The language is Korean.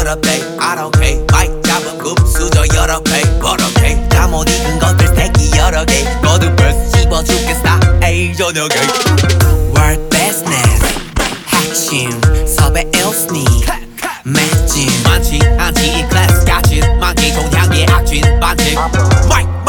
여러 배 I don't care 마이크 잡은 금수저 여러 배 버럭해 잠못 익은 것들 새끼 여러 개 거듭벌 씹어 죽겠다 에이 저녁에 World business 핵심 섭외 일스니 맷진 많지 않지 이 클래스 같이 많기 종향의 악진 반칙